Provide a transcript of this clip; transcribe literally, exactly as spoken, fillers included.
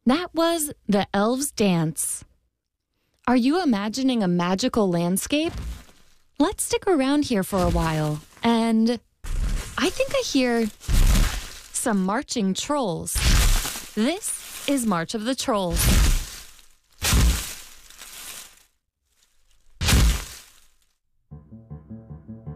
That was the elves' dance. Are you imagining a magical landscape? Let's stick around here for a while, and I think I hear some marching trolls. This is March of the Trolls.